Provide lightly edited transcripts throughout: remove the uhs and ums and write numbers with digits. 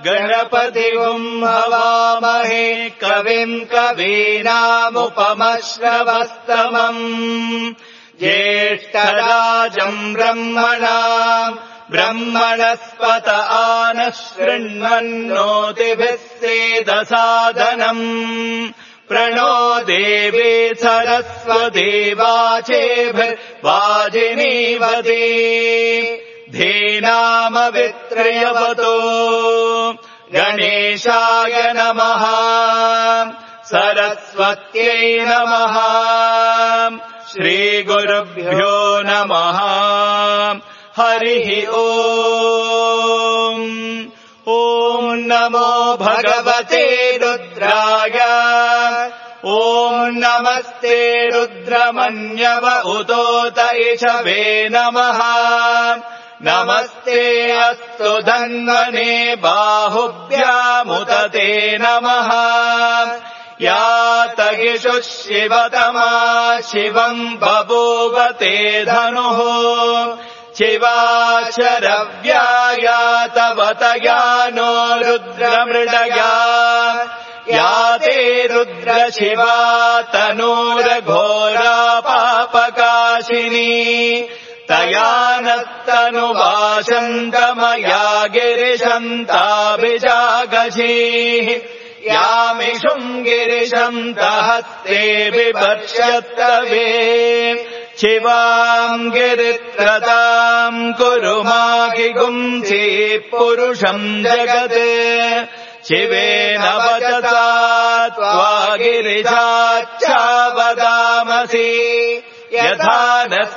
गणपतिगुम् हवामहे कविम् कवीनामुपमश्रवस्तमम् ज्येष्ठराजम् ब्रह्मणस्पत आनः शृण्वन्नोतिभिः सेदसादनम् प्रणो देवी सरस्वती वाचेभिर्वाजिनीवती धीनामवित्रयवतो गणेशाय नमः सरस्वत्यै नमः श्रीगुरुभ्यो नमः हरिः ॐ नमो भगवते रुद्राय ॐ नमस्ते रुद्रमन्यव उतोत इषवे नमः नमस्ते अस्तु धन्वने बाहुभ्यामुदते नमः यातगिषुः शिवतमा शिवम् बभूवते धनुः शिवाशरव्यायातवतया नो रुद्रमृडया याते रुद्रशिवा तनूरघोरा पापकाशिनी तया नस्तनुवासन्तमया गिरिशन्ताभिजागशीः यामिषुम् गिरिशन्तहस्ते बिभर्ष्यत्तवे शिवाम् गिरित्रताम् कुरु माहिगुंसि पुरुषम् जगत् शिवेन वचसा त्वा गिरिजाच्छावदामसि यथा नः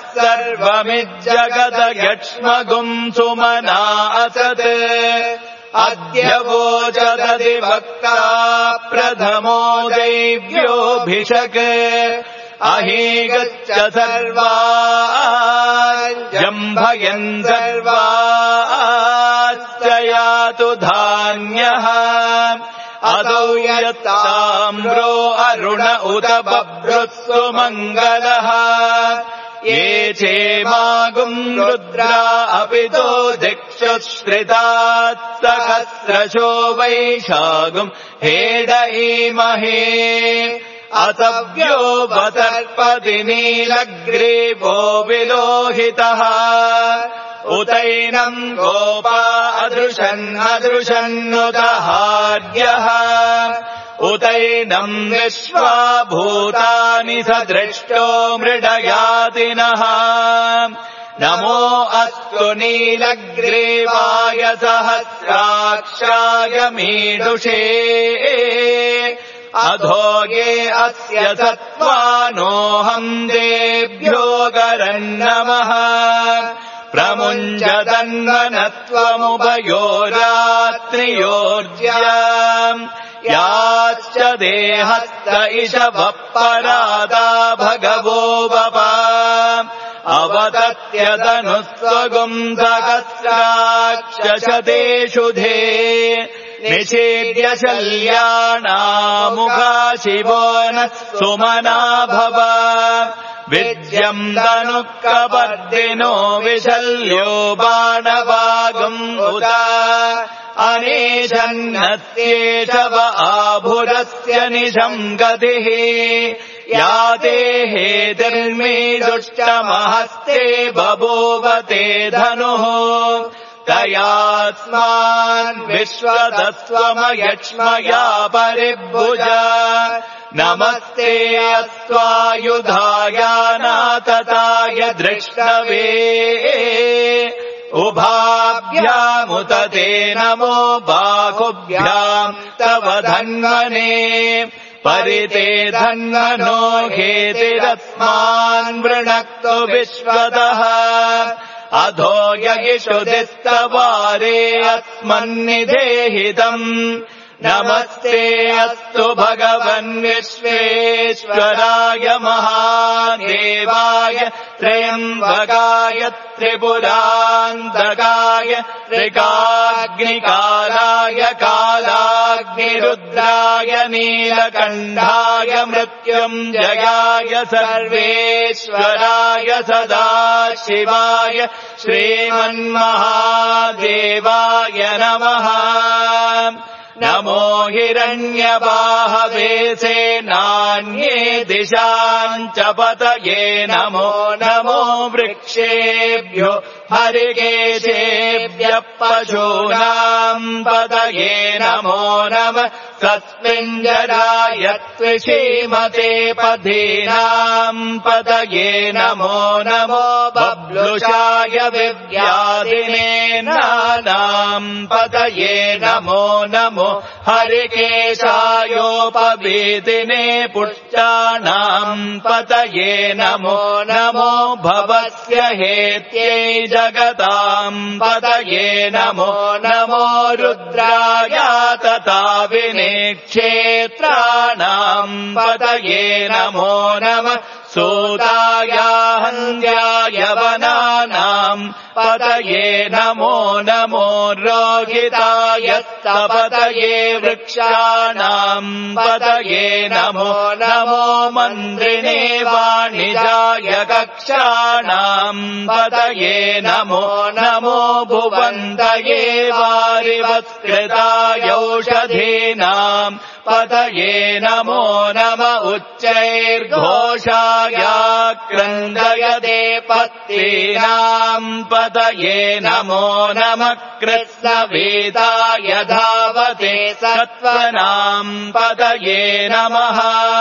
सर्वमिज्जगदयक्ष्मगुम् सुमना असत् अद्य वोचदधिवक्ता प्रथमो दैव्योऽभिषक् अहीगच्छ सर्वाजम्भयन् सर्वाश्च यातु धान्यः अदौ यत्ताम्रो अरुण उत बभ्रुत्सु मङ्गलः ये चेमागुम् रुद्रा अपि तो दिक्षुश्रितात् सहस्रशो वैशागुम् हेडयीमहे असव्यो वतर्पति नीलग्रीवो विलोहितः उतैनम् गोपा अदृशन्नुदहार्यः उतैनम् विश्वा भूतानि सदृष्टो मृडयातिनः नमो अस्तु नीलग्रीवाय सहस्राक्षाय मीडुषे अधोगे अस्य सत्त्वानोऽहम् देभ्यो गरन्नमः प्रमुञ्जदन्वनत्वमुभयोरात्रियोर्ज्याम् याश्च देहस्त इषवः परादा भगवो वपा अवतत्यदनुस्वगुम् सहस्राक्षशतेषु धे निषेद्य शल्याणामुखा शिवो नः सुमना भव विद्यम् धनुःकपर्दिनो विशल्यो बाणवागुम् उत अनेशन्नत्येषव आभुरस्य निशम् गतिः याते हेतिर्मीदुष्टमहस्ते बभूवते धनुः तयास्मान् विश्वतस्त्वमयक्ष्मया परिभुजा नमस्ते अस्त्वायुधायानातताय दृष्टवे उभाभ्यामुतते नमो बाहुभ्याम् तव धन्वने परिते धन्वनो हेतिरस्मान् वृणक्तु विश्वतः अधो यगिषुदिस्तवारे अस्मन्निधेहितम् नमस्ते अस्तु भगवन् विश्वेश्वराय महादेवाय त्र्यम्बकाय त्रिपुरान्तकाय त्रिकाग्निकालाय कालाग्निरुद्राय नीलकण्ठाय मृत्युञ्जयाय सर्वेश्वराय सदाशिवाय श्रीमन्महादेवाय नमः। नमो हिरण्यबाहवे सेनान्ये दिशाम् च पतये नमो नमो वृक्षेभ्यो हरिकेशेभ्यः पशूनाम् पतये नमो नमः तस्मिञ्जराय त्विषीमते पथीनाम् पतये नमो नमो बब्लुषाय विव्याधिने नानाम् पतये नमो नमो हरिकेशायोपवीतिने पुष्टानाम् पतये नमो नमो भवस्य हेत्यै जगताम् पतये नमो नमो रुद्राय तथा विनेक्षेत्राणाम् पतये नमो नमः सूताय हन्त्याय वनानाम् पतये नमो नमो रोहिताय पतये वृक्षाणाम् पतये नमो नमो मन्त्रिणे वाणिजाय कक्षाणाम् पतये नमो नमो भुवन्तये वारिवत्कृताय औषधीनाम् पतये नमो नम उच्चैर्घोषाय क्रन्दयते पत्नीनाम् पतये नमो नमः कृत्स्नवेदाय धावते सत्त्वनाम् पतये नमः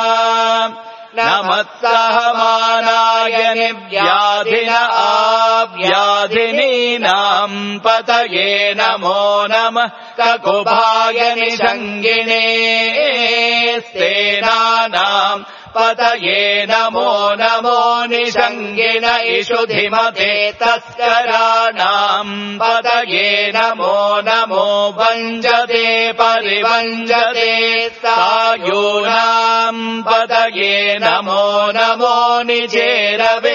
नमः सहमानाय निव्याधिन आव्याधिनीनाम् पतये नमो नमः ककुभाय निषङ्गिणे सेनानाम् पतये नमो नमो निषङ्गिन इषुधिमते तस्कराणाम् पतये नमो नमो भञ्जते परिभञ्जते सायूनाम् पतये नमो नमो निचेरवे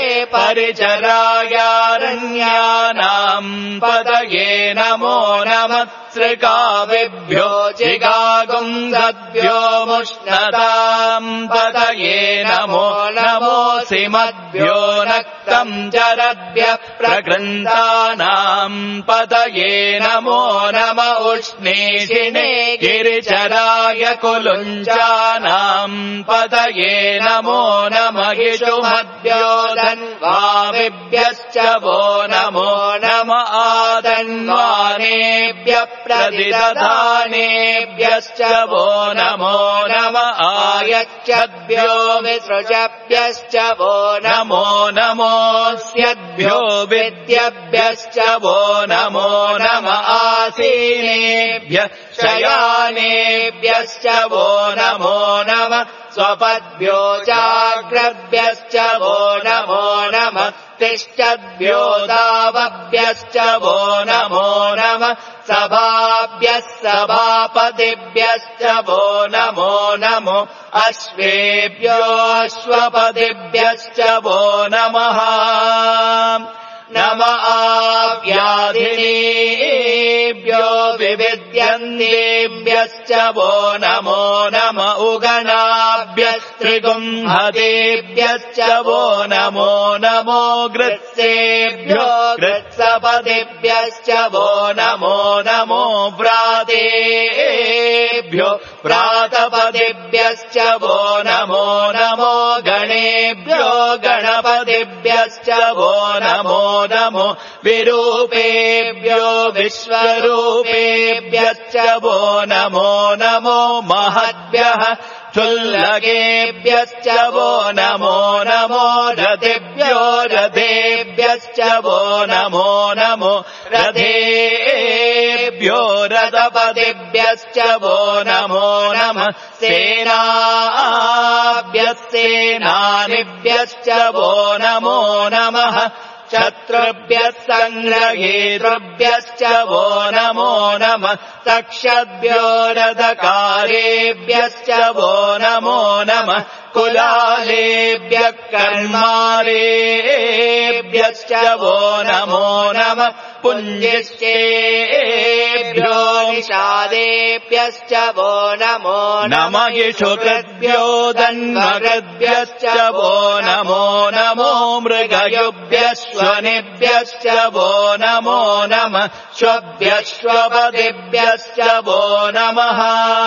परिचरायारण्यानाम् पतये नमो नमः त्रिकाविभ्यो चिगागुंसद्भ्यो मुष्णताम् पतये नमो नमो सिमद्भ्यो नक्तम् चरद्भ्यः प्रकृन्तानाम् पतये नमो नम उष्णीषिणे गिरिचराय कुलुञ्जानाम् पतये नमो नम इषुमद्भ्यो धन्वाविभ्यश्च वो नमो नम आदन्वानेभ्यः प्रतिदधानेभ्यश्च वो नमो नम आयच्छद्भ्यो विसृजभ्यश्च वो नमो नमोऽस्यद्भ्यो विद्यभ्यश्च वो नमो नम आसीनेभ्यः शयानेभ्यश्च वो नमो नम स्वपद्भ्यो चाग्रभ्यश्च वो नमो नम तिष्ठद्भ्यो दावभ्यश्च वो नमो नम सभाभ्यः सभापतिभ्यश्च वो नमो नमो अश्वेभ्यो अश्वपतिभ्यश्च वो नमः नम आव्याधिनीभ्यो विविद्यन्तेभ्यश्च वो नमो नम उगणाभ्यस्त्रिगुंहतेभ्यश्च वो नमो नमो गृत्सेभ्यो गृत्सपतिभ्यश्च वो नमो नमो व्रातेभ्यो व्रातपतिभ्यश्च वो नमो नमो गणेभ्यो गणपतिभ्यश्च वो नमो नमो विरूपेभ्यो विश्वरूपेभ्यश्च वो नमो नमो महद्भ्यः क्षुल्लकेभ्यश्च वो नमो नमो रथेभ्यो रथेभ्यश्च वो नमो नमो रथेभ्यो रथपतिभ्यश्च वो नमो नमः सेनाभ्यः सेनानिभ्यश्च वो नमो नमः शत्रुभ्यः सङ्ग्रहेतृभ्यश्च वो नमो नमः तक्षद्भ्यो रथकारेभ्यश्च वो नमो नमः कुलालेभ्यः कर्मारेभ्यश्च वो नमो नमः पुञ्जिष्टेभ्यो निषादेभ्यश्च वो नमो नमः इषुकृद्भ्यो धन्वकृद्भ्यश्च वो नमो नमो मृगयुभ्यश्वनिभ्यश्च वो नमो नमः श्वभ्यश्वपदिभ्यश्च वो नमः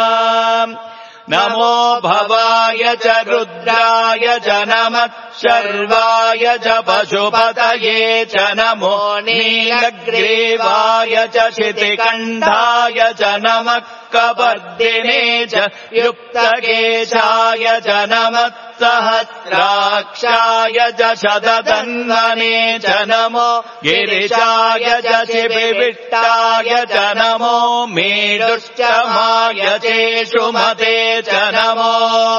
नमो भवाय च रुद्राय च नमः शर्वाय च पशुपतये च नमो नीलग्रीवाय च शितिकण्ठाय च नमः कपर्दिने च युक्तकेशाय च नमः सहस्राक्षाय च शतधन्वने च नमो गिरिशाय च शिबिविष्टाय च नमो मेरुश्चमाय चेषुमते च नमो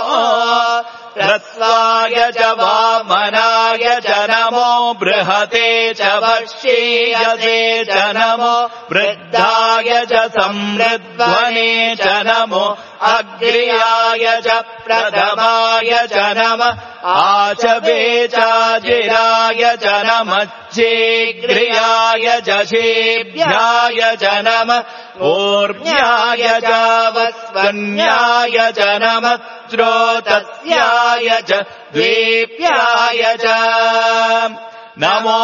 ह्रस्वाय च वामनाय च नमो बृहते च वश्येयसे च नमो वृद्धाय च संवृद्ध्वने च नमो अग्र्याय च प्रथमाय च नमः आचवे चाजिराय च नमः शीघ्र्याय च शीभ्याय च नमः ऊर्ध्याय च वस्वन्याय च नमः श्रोतस्याय च द्वीप्याय च नमो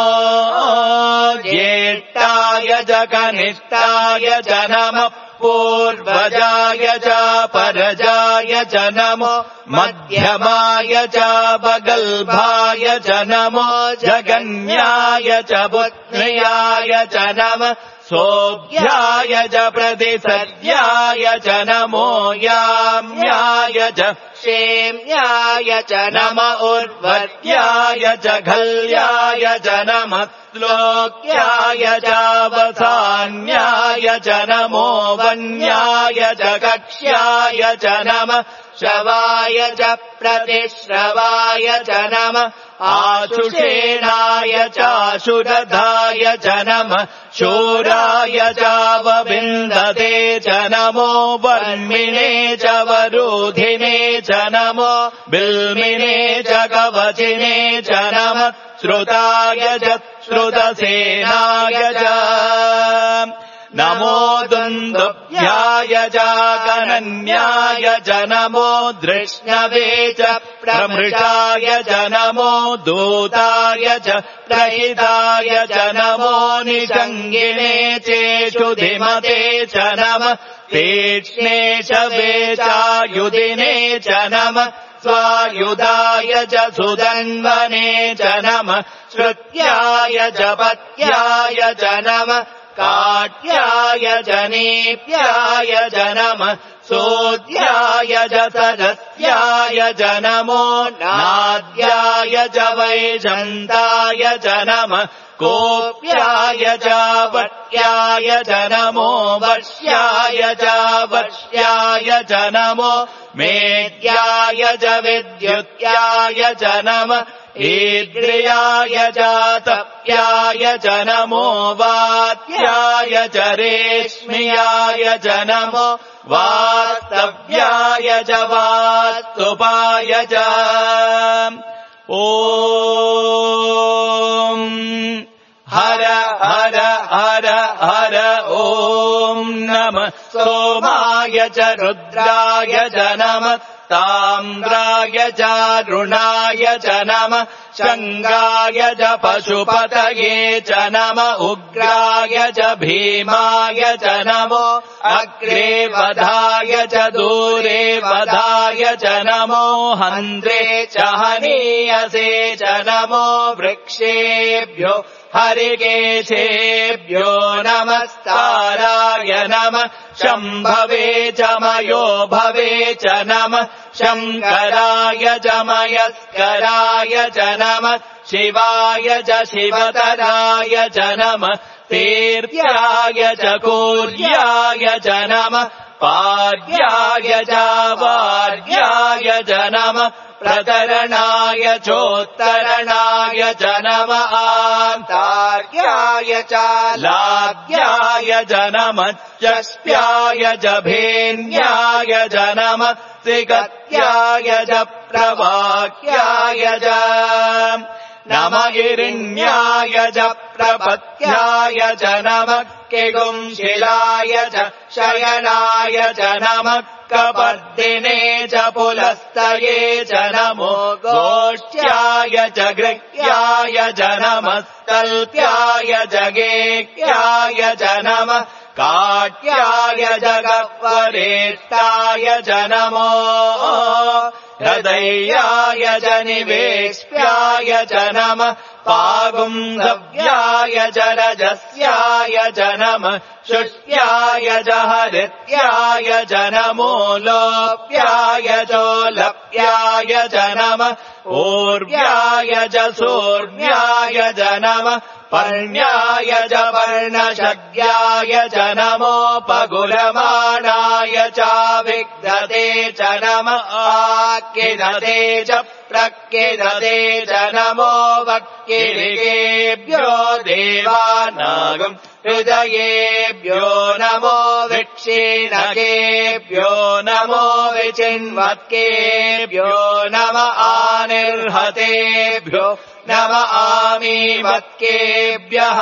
ज्येष्ठाय च कनिष्ठाय च नमः पूर्वजाय च परजाय च नमो मध्यमाय च बगल्भाय च नमो जगन्याय च पुत्र्याय च नमः सोऽभ्याय च प्रतिसद्याय च नमो याम्याय च क्षेम्याय च नम उर्वत्याय च घल्याय च नमः श्लोक्याय च वसान्याय च नमो वन्याय च कक्ष्याय च नमः श्रवाय च प्रतिश्रवाय च नमः आशुषेणाय चाशुरधाय च नमः शूराय चावविन्दते च नमो वर्मिणे च वरूधिने च नमो बिल्मिने च कवचिने च नमः श्रुताय च श्रुतसेनाय च नमो दुन्दुभ्याय च गणन्याय च नमो धृष्णवे च प्रमृषाय च नमो दूताय च प्रहिताय च नमो निषङ्गिणे चेषुधिमते च नमः तीक्ष्णे शवे चायुधिने च नमः स्वायुधाय च सुधन्वने च नमः श्रुत्याय च पत्याय च नमः काट्याय च नीप्याय च नमः सोद्याय च सरस्याय च नमो नाद्याय च वैजन्ताय च नमः कोप्याय च वट्याय च नमो वश्याय च वश्याय च नमो मेद्याय च विद्युत्याय च नमः ईद्रियाय च तप्याय च नमो वात्याय च रेश्म्याय च नमो वास्तव्याय च वास्तुपाय च ॐ हर हर हर हर ॐ नमः सोमाय च रुद्राय च नमः ताम्राय च रुणाय च नमः शङ्गाय च पशुपतये च नमः उग्राय च भीमाय च नमो अग्रे वधाय च दूरे वधाय च नमो हन्त्रे च हनीयसे च नमो वृक्षेभ्यो हरिकेशेभ्यो नमस्काराय नमः शम्भवे च मयो भवे च नमः शङ्कराय च मयस्कराय च नमः शिवाय च शिवतराय च नमः तीर्थ्याय च कूर्याय च नमः पार्याय च वार्याय च नमः प्रतरणाय चोत्तरणाय च नमः आन्तार्याय च लाभ्याय च नमः चष्प्याय च भेन्याय च नमः त्रिगत्याय च प्रवाक्याय च नमः हिरण्याय च प्रपत्याय च नमः किगुंशिलाय च शयनाय च नमः कपर्दिने च पुलस्तये च नमो गोष्ठ्याय च गृह्याय च नमः तल्प्याय च गेह्याय च नमः काट्याय च गह्वरेष्टाय च नमो हृदयाय च निवेश्याय च नमः पागुंधव्याय च रजस्याय च नमः शुष्याय च हरित्याय च नमो लोप्याय चोलप्याय च नमः ऊर्व्याय च सूर्व्याय च नमः पर्ण्याय च पर्णशद्याय च नमोपगुरमाणाय च विग्धते च नमः आकिरते च प्रकिरते च नमो वक्किरिकेभ्यो देवानागम् हृदयेभ्यो नमो विक्षीणकेभ्यो नमो विचिन्वत्केभ्यो नम आनिर्हतेभ्यो नम आमीवत्केभ्यः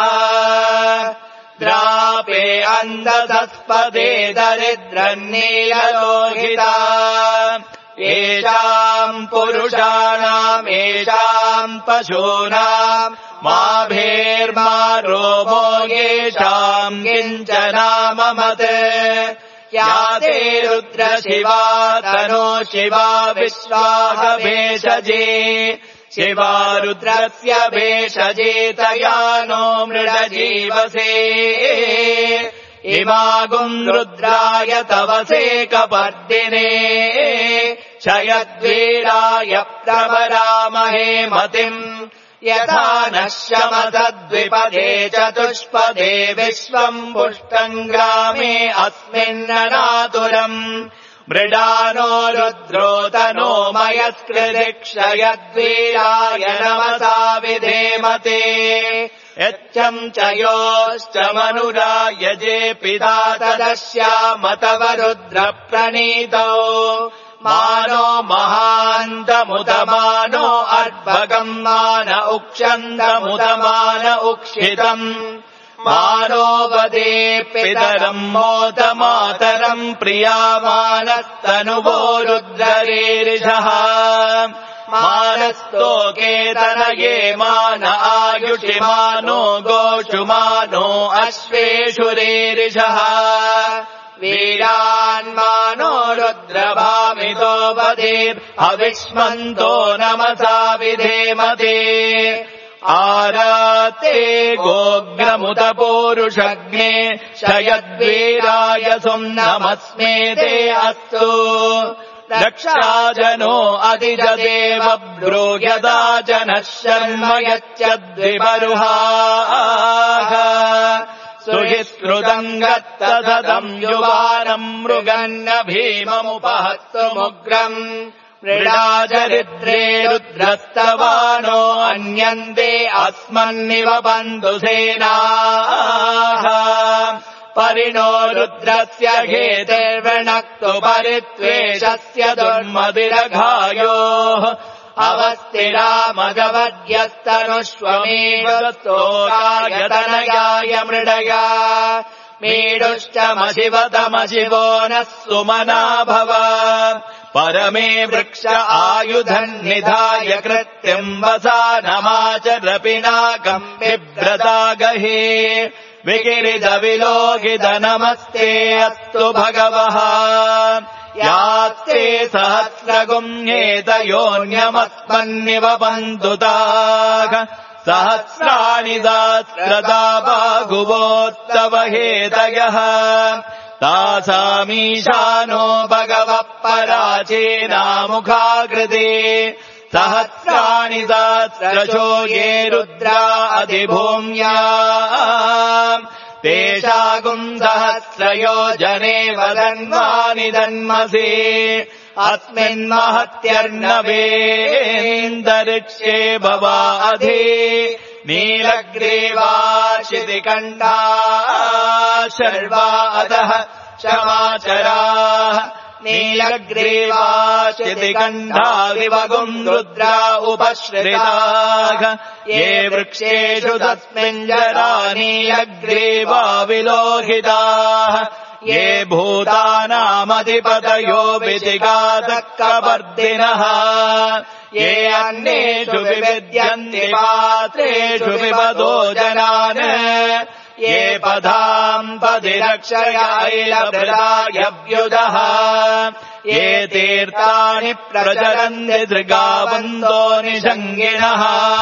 द्रापे अन्धतस्पदे दरिद्रन्नीललोहिता येषाम् पुरुषाणाम् येषाम् पशूनाम् माभेर्मा रोमो येषाम् किञ्चनाममत् या ते रुद्रशिवा तनो शिवा विश्वाह भेषजे शिवा रुद्रस्य भेषजे तया नो मृडजीवसे इमागुम् रुद्राय तवसे कपर्दिने शयद्वीराय प्रवरामहे मतिम् यथा नः शमसद्विपदे चतुष्पदे विश्वम् पुष्टम् ग्रामे अस्मिन्ननातुरम् मृडानो रुद्रोतनो मयस्कृदिक्षयद्वीराय नमसा विधेमते यच्छम् च योश्च मनुरायजे पिता तदस्यामतव रुद्रप्रणीतौ मानो महान्तमुदमानो अर्भगम् मान उक्षन्तमुदमान उक्षितम् मानो वदे पितरम् मोदमातरम् प्रियामानस्तनुवो रुद्ररीरिषः मानस्तोकेतनये मान आयुषि मानो गोषु मानो अश्वेषु रीरिषः वीरान्मानो रुद्रभामितो वदे अविष्मन्तो नमसा विधेमते आराते गोग्रमुत पूरुषग्ने शयद्वीराय सुम्नमस्मे ते अस्तु रक्षाजनो अधिजदेव ब्रूयदा जनः शर्म यच्चद्विबरुहाः सुहिस्कृतम् गत्तसदम् युवानम् मृगन्न भीममुपहस्तुमुग्रम् मृडाचरिद्रे रुद्रस्तवानो अन्यन्ते अस्मन्निव बन्धुसेनाः परिणो रुद्रस्य घेतिर्वृणक्तु परित्वेषस्य दुर्मदिरघायोः अवस्थिरामगवद्यस्तनुष्वमेव स्तोकायतनयाय मृडया मीडुश्चमशिवतमशिवो नः सुमना भव परमे वृक्ष आयुधन्निधाय कृत्यम् वसानमाचर पिनाकम् बिभ्रता गहे विकिरितविलोकित नमस्ते अस्तु भगवः यास्ते सहस्रगुम्येतयोऽन्यमस्मन्निव बन्धुताः सहस्राणि सहस्रदा बाहुवोत्तव हेतयः तासामीशानो भगवः पराचीनामुखाकृते सहस्राणि सहस्रशो ये रुद्रा अधिभूम्या तेषागुम् सहस्रयोजने वदन्वानि दन्मसि अस्मिन्महत्यर्णवेन्दरिक्षे भवाधि नीलग्रीवा शितिकण्ठा शर्वा अधः क्षमाचराः नीलग्रीवा शितिकण्ठा विवगुम् रुद्रा उपश्रिताः ये वृक्षेषु तस्मिञ्जरा नीलग्रीवा विलोहिताः ये भूतानामधिपतयो विधिघातकवर्दिनः ये अन्येषु विविद्यन्ति पात्रेषु विपदो जनान् ये पदाम् पदिरक्षयायभृदायव्युदः ये तीर्थानि प्रचरन्ति दृगावन्दो निषङ्गिणः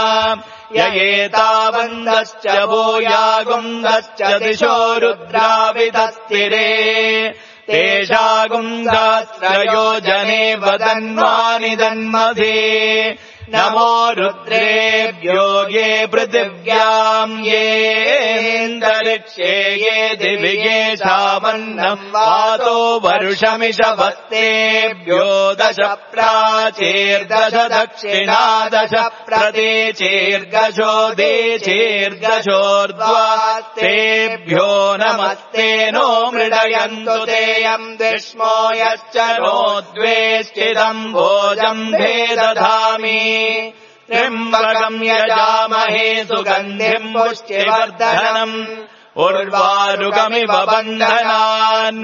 ययेतावन्दश्च भूयागुन्दश्च दिशो रुद्राविधस्तिरे तेषागुन्दस्रयोजने वदन्वानि दन्मसि नमो रुद्रेभ्यो ये पृथिव्याम् येऽन्तरिक्षे ये दिवि येषामन्नम् वातो वर्षमिषवस्तेभ्यो दश प्राचीर्दश दक्षिणा दश प्रदेचीर्दशो देचीर्दशोर्ध्वास्तेभ्यो नमस्ते नो मृडयन्तु तेऽयम् द्विष्मो यश्च नो द्वेष्टिदम् भोजम् भेदधामि त्र्यम्बकम् यजामहे सुगन्धिम् पुष्टिवर्धनम् उर्वारुकमिव बन्धनान्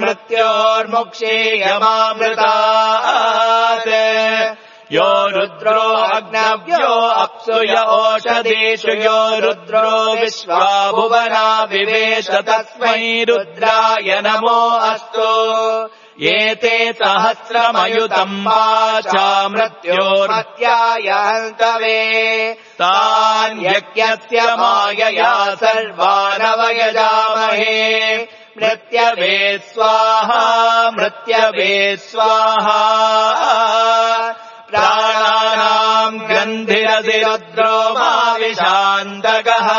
मृत्योर्मुक्षीयमामृतात् यो रुद्रो अग्नव्यो अप्सु य ओषधीषु यो रुद्रो विश्वा भुवना विवेश तस्मै रुद्राय नमो अस्तु एते सहस्रमयुतम् वाचा मृत्योर्मत्याय हन्तवे तान् यज्ञस्य मायया सर्वानवयजामहे मृत्यवे स्वाहा मृत्यवे स्वाहा प्राणानाम् गन्धिरधिरुद्रो मा विशान्तकः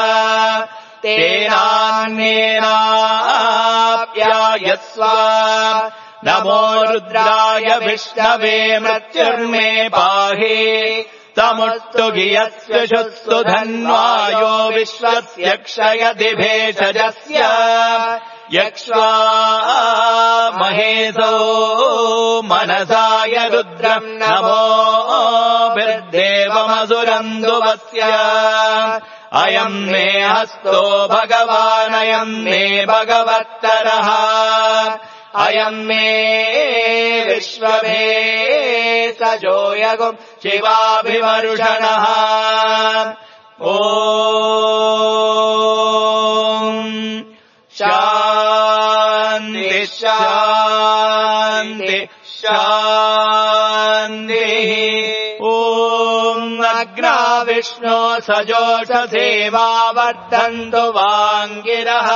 तेनान्येनाप्यायस्व नमो रुद्राय विष्णवे मृत्युर्मे पाहि तमुष्टु गियस्विषुस्तु धन्वायो विश्वस्य क्षयति भेषजस्य यक्ष्वा महेशो मनसाय रुद्रम् नमो बिर्देवमसुरन्दुवस्य अयम् मे हस्तो भगवानयम् मे भगवत्तरः अयम् मे विश्वमे सजोयगुम् शिवाभिवर्षणः ॐ शान्ति शान्ति शान्तिः ॐ अग्रा विष्णो सजोषसेवावर्धन्तु वाङ्गिरः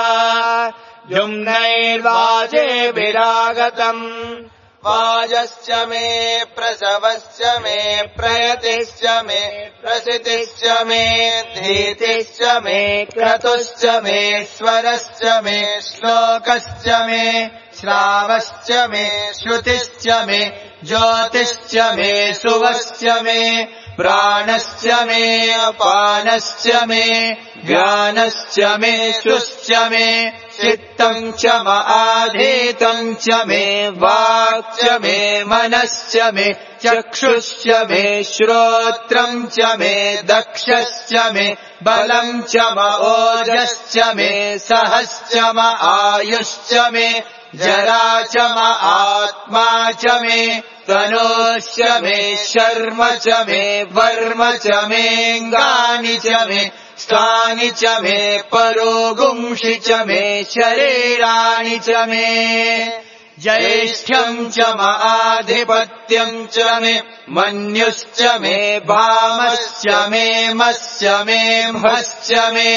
जुम्नैर्वाजेभिरागतम् वाजश्च मे प्रसवश्च मे प्रयतिश्च मे प्रसितिश्च मे धीतिश्च मे क्रतुश्च मे स्वरश्च मे श्लोकश्च मे श्रावश्च मे श्रुतिश्च मे ज्योतिश्च मे सुवश्च मे प्राणश्च मे अपानश्च मे ज्ञानश्च मे शुश्च मे चित्तम् च आधीतम् च मे वाक् च मे मनश्च मे चक्षुश्च मे श्रोत्रम् च मे दक्षश्च मे बलम् च ओजश्च मे सहश्च आयुश्च मे जरा च आत्मा च मे तनोश्च मे शर्म च मे वर्म च मेऽङ्गानि च मे स्थानि च मे परोगुंषि च मे शरीराणि च मे ज्येष्ठ्यम् च आधिपत्यम् च मे मन्युश्च मे भामश्च मे मश्च मे म्हश्च मे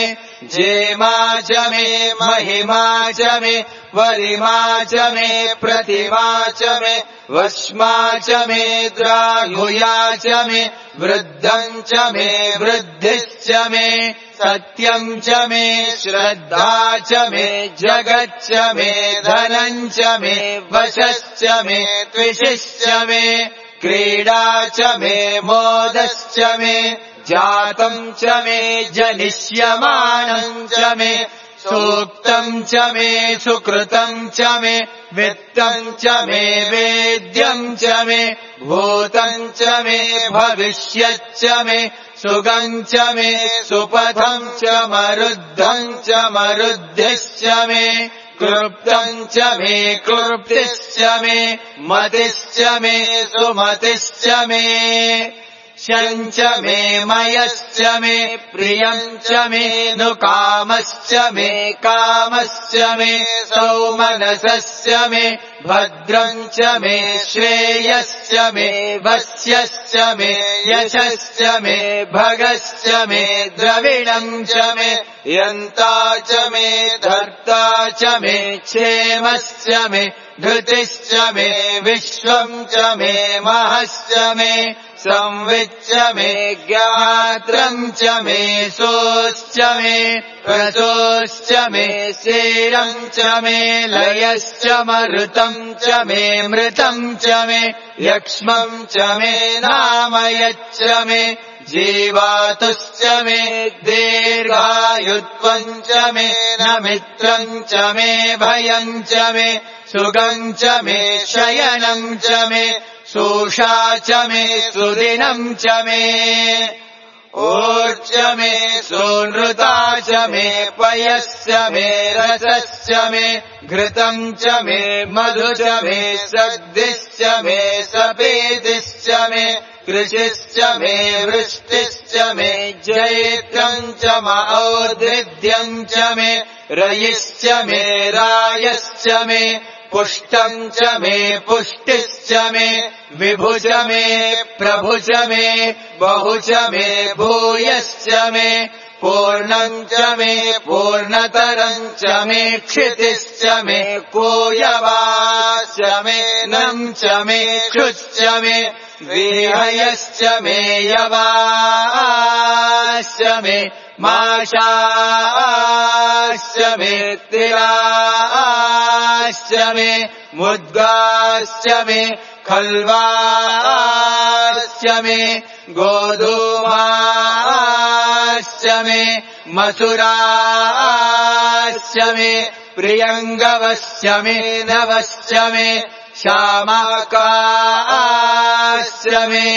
जेमा च मे महिमा च मे वरिमा च मे प्रतिमा च मे वश्मा च मे द्राहुया च मे वृद्धम् च मे वृद्धिश्च मे सत्यम् च मे श्रद्धा च मे जगच्च मे धनम् च मे वशश्च मे त्विषिश्च मे क्रीडा च मे मोदश्च मे जातम् च मे जनिष्यमानम् च मे सूक्तम् च मे सुकृतम् च मे वित्तम् च मे वेद्यम् च मे भूतम् च मे भविष्यच्च मे सुगम् च मे सुपथम् च मरुद्धम् च मरुद्धिश्च मे क्लृप्तम् च मे क्लृप्तिश्च मे मतिश्च मे सुमतिश्च मे शम् च मे मयश्च मे प्रियम् च मे नुकामश्च मे कामश्च मे सौमनसश्च मे भद्रम् च मे श्रेयश्च मे वस्यश्च मे यशश्च मे भगश्च मे द्रविणम् च मे यन्ता च मे धर्ता च मे क्षेमश्च मे धृतिश्च मे विश्वम् च मे महश्च मे संविच्च मे ज्ञात्रम् च मे सोश्च मे प्रसोश्च मे शेरम् च मे लयश्च मरुतम् च मे मृतम् च मे यक्ष्मम् च मे नामयच्च मे जीवातुश्च मे दीर्घायुत्वम् च मे न मित्रम् च मे भयम् च मे सुगम् च मे शयनम् च मे सूषा च मे सुदिनम् च मे ऊर्च मे सूनृता च मे पयश्च मे रसश्च मे घृतम् च मे मधु च मे सद्दिश्च मे सपेदिश्च मे कृषिश्च मे वृष्टिश्च मे जैत्रम् च औद्रिद्यम् च मे रयिश्च मे रायश्च मे पुष्टम् च मे पुष्टिश्च मे विभु च मे प्रभु च मे बहु च मे भूयश्च मे पूर्णम् च मे पूर्णतरम् च मे क्षितिश्च मे कोयवाश्च मे नम् च मे क्षुश्च मे विहयश्च मे यवाश्च मे माशाश्च मे तिलाश्च मे मुद्गाश्च मे खल्वाश्च मे गोधूमाश्च मे मसुराश्च मे प्रियङ्गवश्च मे नवश्च मे श्यामाकाश्च मे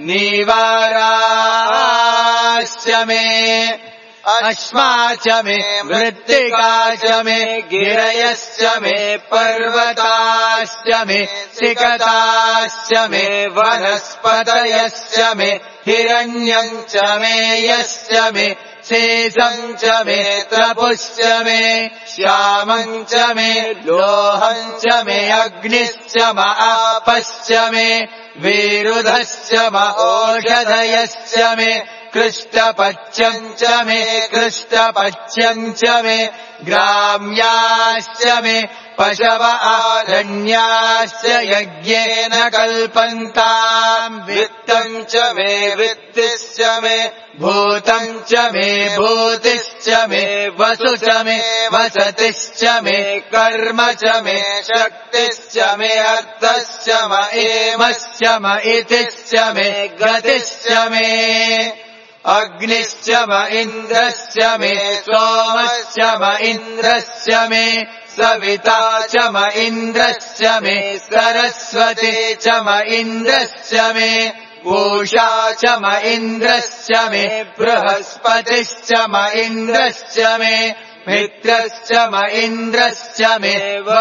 नीवाराश्च मे अश्मा च मे मृत्तिका च मे गिरयश्च मे पर्वताश्च मे सिकताश्च मे वनस्पतयश्च मे हिरण्यम् च मे यश्च मे शेषम् च मे तपुश्च मे श्यामम् च मे लोहम् च मे अग्निश्च आपश्च मे विरुधश्च ओषधयश्च मे कृष्टपच्यम् च मे कृष्टपच्यम् च मे ग्राम्याश्च मे पशव आरण्याश्च यज्ञेन कल्पन्ताम् वित्तम् च मे वित्तिश्च मे भूतम् च मे भूतिश्च मे वसु च मे वसतिश्च मे कर्म च मे शक्तिश्च मे अर्थश्च म एमश्च म इतिश्च मे गतिश्च मे अग्निश्च म इन्द्रश्च मे सोमश्च म इन्द्रश्च मे सविता च म इन्द्रश्च मे सरस्वती च म इन्द्रश्च मे पूषा च म इन्द्रश्च मे बृहस्पतिश्च म इन्द्रश्च मे मित्रश्च म इन्द्रश्च मे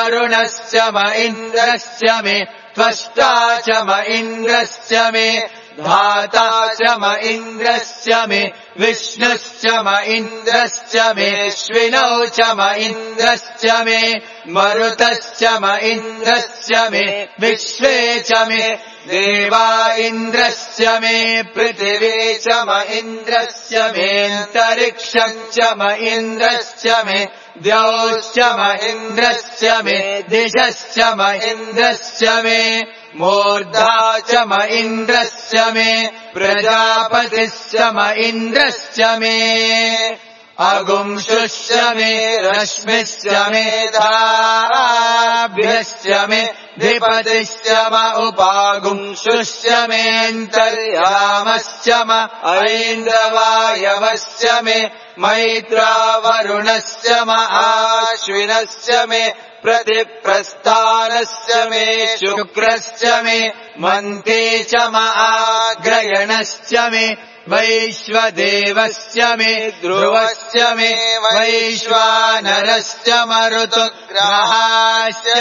वरुणश्च म इन्द्रश्च मे त्वष्टा च म इन्द्रश्च मे धाता च म इन्द्रस्य मे विष्णुश्च म इन्द्रश्च मे श्विनौ च म इन्द्रश्च मे मरुतश्च म इन्द्रश्च मे विश्वे च मे देवा इन्द्रस्य मे पृथिवी च म इन्द्रस्य मेऽन्तरिक्षम् च म इन्द्रस्य मे द्यौश्च म इन्द्रस्य मे दिशश्च म इन्द्रस्य मे मूर्धा च म इन्द्रस्य मे प्रजापतिश्च म इन्द्रस्य मे अगुंशुश्च मे रश्मिश्च मे धाभ्यश्च मे धिपतिश्च म उपागुंशुश्च मेऽन्तर्यामश्च म ऐन्द्रवायवश्च मे मैत्रावरुणश्च म आश्विनश्च मे प्रतिप्रस्थानश्च मे शुक्रश्च मे मन्ते च म आग्रयणश्च मे वैश्वदेवस्य मे ध्रुवश्च मे वैश्वानरश्च मरुतग्राहाश्च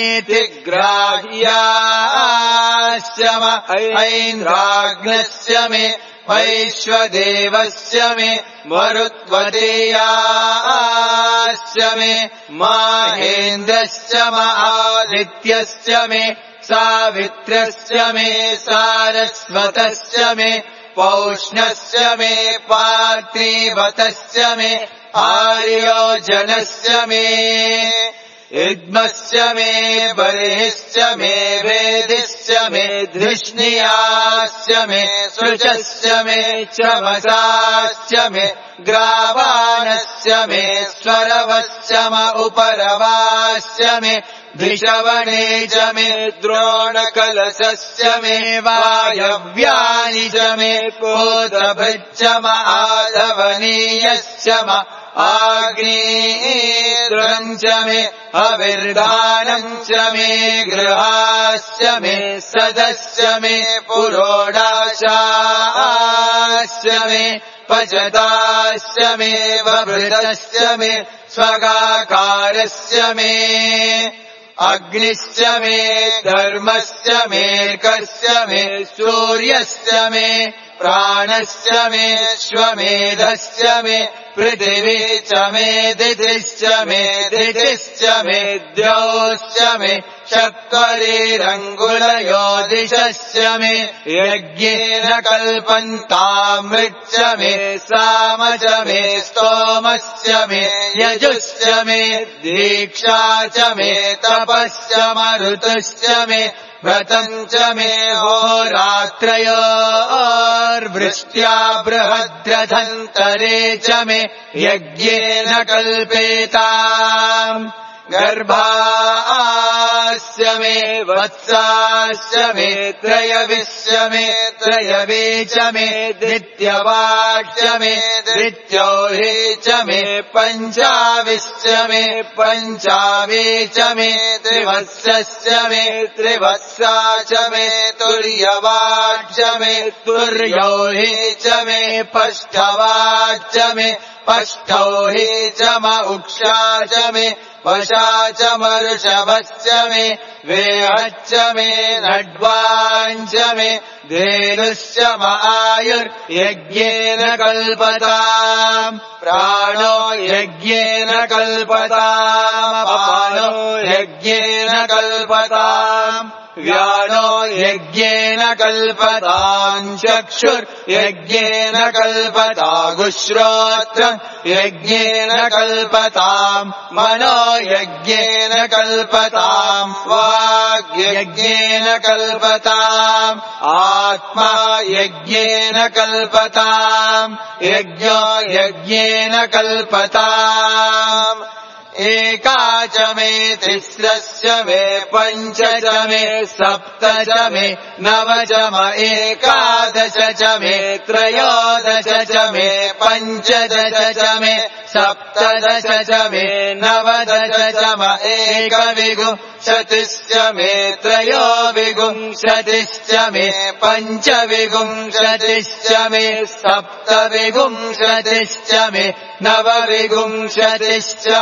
मेऽतिग्राह्याश्च म ऐन्द्राग्नश्च मे वैश्वदेवस्य मे मरुत्वतेयाश्च मे माहेन्द्रश्च म आदित्यश्च मे सावित्रश्च मे सारस्वतश्च मे पौष्णश्च मे पार्थिवतश्च मे आर्योजनश्च मे इद्मश्च मे बर्हिश्च मे वेदिश्च मे धृष्णियाश्च मे सृचश्च मे चमसाश्च मे ग्रावाणश्च मे स्वरवश्च म उपरवाश्च मे धिषवणे च मे द्रोणकलशश्च मे वायव्यानि च मे कोतभृच्च म आधवनीयश्च म आग्नेयम् च मे अविर्धानम् च मे गृहाश्च मे सदश्च मे पुरोडाशाश्च मे पचताश्च मे वभृतश्च मे स्वगाकारश्च मे अग्निश्च मे धर्मश्च मेकश्च मे सूर्यश्च मे प्राणश्च मे श्वमेधश्च मे पृथिवी च मे दितिश्च मे दितिश्च मे द्यौश्च मे शक्वरीरङ्गुलयो दिशश्च मे यज्ञेन कल्पन्तामृच्च मे साम च मे स्तोमश्च मे यजुश्च मे दीक्षा च मे तपश्च मरुतश्च मे व्रतम् च मे होरात्रयोर्वृष्ट्या बृहद्रथन्तरे च मे यज्ञेन कल्पेताम् गर्भास्य मे वत्साश्च मे त्रयविश्च मे त्रयवे च मे द्वितीयवाक्ष मे द्वितीयोहि च मे पञ्चाविश्च मे पञ्चावे च मे त्रिवत्सश्च मे त्रिवत्सा च मे तुर्यवाक्ष मे तुर्योहि च मे पष्ठवाक्ष मे पष्ठौहि च म उक्षा च मे वशा च मरुषभश्च मे वेहश्च मे नड्वाञ्च मे धेनुश्च म आयुर्यज्ञेन कल्पताम् प्राणो यज्ञेन कल्पताम् अपानो यज्ञेन कल्पताम् व्यानो यज्ञेन कल्पताम् चक्षुर्यज्ञेन कल्पतागुश्रोत्रम् यज्ञेन कल्पताम् मनो यज्ञेन कल्पताम् वाग्यज्ञेन कल्पताम् आत्मा यज्ञेन कल्पताम् यज्ञो यज्ञेन कल्पताम् एका च मे तिस्रश्च मे पञ्च च मे सप्त च मे नव च म एकादश च मे त्रयोदश च मे पञ्चदश च मे सप्तदश च मे नवदश च म एकविंशतिश्च मे त्रयोविंशतिश्च मे पञ्चविंशतिश्च मे सप्तविंशतिश्च मे नवविंशतिश्च म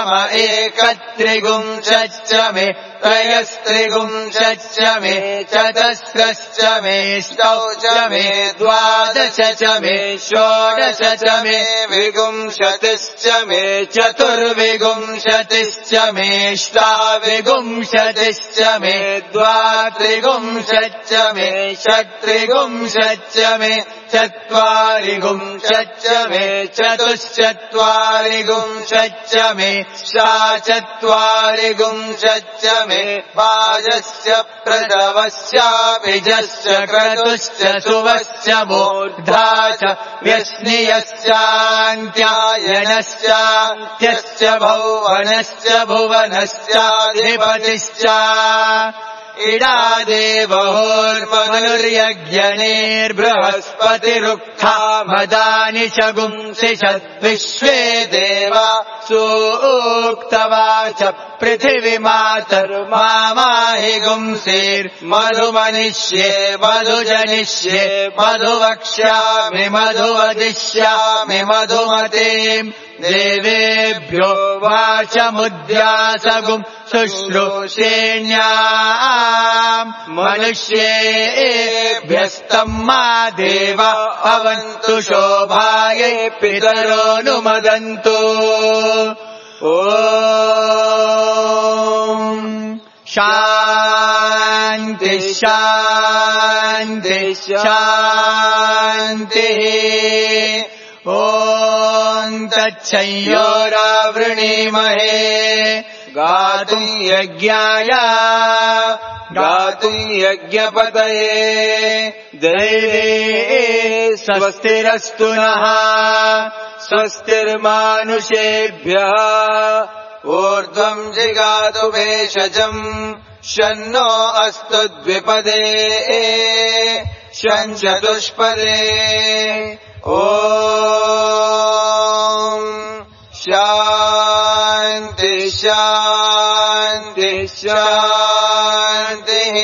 एकत्रिगुंशच्च मे त्रयस्त्रिगुंशच्च मे चतस्रश्च मे ष्टौच मे द्वादश च मे षोडश च मे विगुंशतिश्च मे चतुर्विगुंशतिश्च मे ष्टाविगुंशतिश्च मे द्वात्रिगुंशच्च मे षट्त्रिगुंशच्च मे चत्वारिगुंशच्च मे चतुश्चत्वारिगुंशच्च मे षाचत्वारिगुंशच्च मे वाजस्य प्रसवस्याभिजस्य क्रतुश्च सुवश्च मूर्धा च व्यस्नियश्चान्त्यायनश्चान्त्यश्च भुवनश्च भुवनश्चाधिपतिश्च इडादेवहोर्मनुर्यज्ञनेर्बृहस्पतिरुक्था मदानि शगुंसि षद्विश्वे देवा सूक्तवाच पृथिवीमातर्माहि गुंसेर्मधुमनिष्ये मधुजनिष्ये मधुवक्ष्यामि मधुवदिष्यामि मधुमतीम् देवेभ्यो वाचमुद्यासगुं शुश्रूषेण्याम् मनुष्येभ्यस्तम् मा देव अवन्तु शोभायै पितरोऽनुमदन्तु शान्ति शान्ति शान्तिः ॐ तच्छयोरावृणीमहे गातुम् यज्ञाय गातुम् यज्ञपतये दैवे स्वस्तिरस्तु नः स्वस्तिर्मानुषेभ्यः ऊर्ध्वम् जिगातु भेषजम् शन्नो अस्तु द्विपदे शञ्चतुष्पदे ॐ शान्ति शान्ति शान्तिः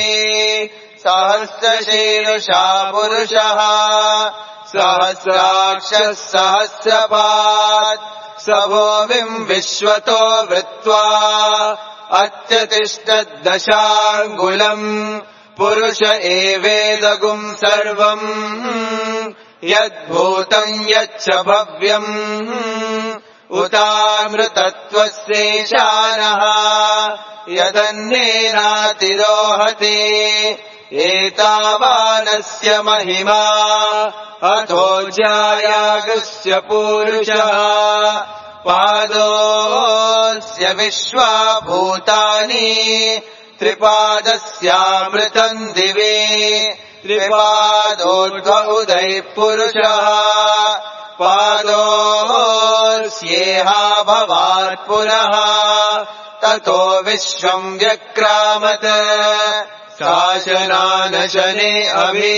सहस्रशीर्षा पुरुषः सहस्राक्षः सहस्रपात् स भूमिम् विश्वतो वृत्वा अत्यतिष्ठद्दशाङ्गुलम् पुरुष एवेदगुम् सर्वम् यद्भूतम् यच्च भव्यम् उतामृतत्वस्यैशानः यदन्येनातिरोहति एतावानस्य महिमा अथो ज्यायागस्य पूरुषः पादोऽस्य विश्वाभूतानि त्रिपादस्यामृतम् दिवे त्रिपादोर्ध्व उदयः पुरुषः पादोऽस्येहा भवात् पुनः ततो विश्वम् व्यक्रामत् शासनानशने अभि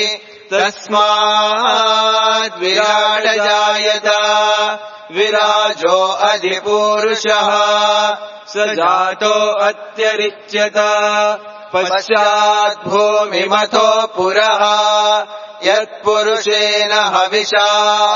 तस्मात् विराट जायत विराजो अधिपूरुषः स जातो अत्यरिच्यत पश्चात् भूमिमथो पुरः यत्पुरुषेण हविषा